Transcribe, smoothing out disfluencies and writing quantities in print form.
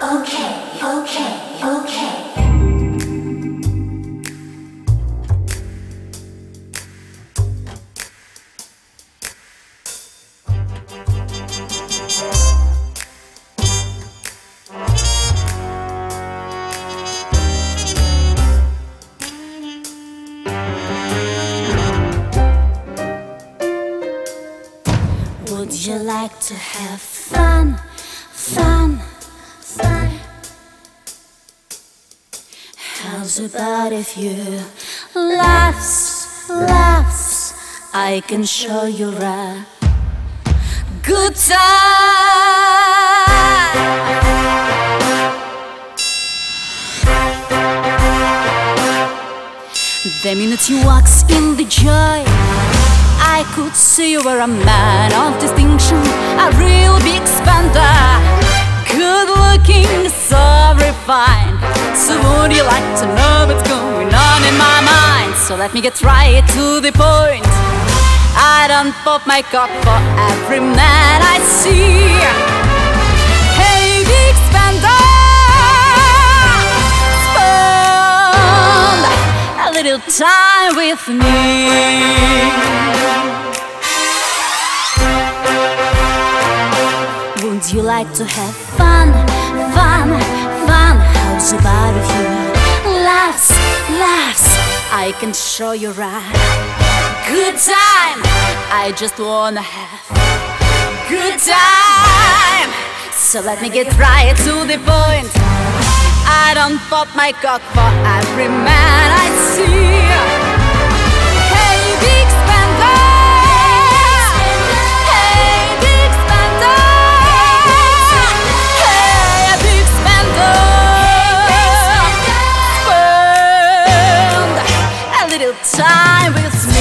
Okay, okay, okay. Would you like to have fun, fun, fun? How's about if you laughs, laughs? I can show you a good time. The minute you walks in the joy, I could see you were a man of distinction, a real big spender, good looking, so refined. So would you like to know what's going on in my mind? So let me get right to the point. I don't pop my cock for every man I see. Hey, big spender, spend a little time with me. Would you like to have fun, fun, fun? How's about if you laughs, laughs? I can show you a good time. I just wanna have good time. So let me get right to the point. I don't pop my cock for every man I see. Hey, big spender, hey, big spender, hey, big spender, spend a little time with me.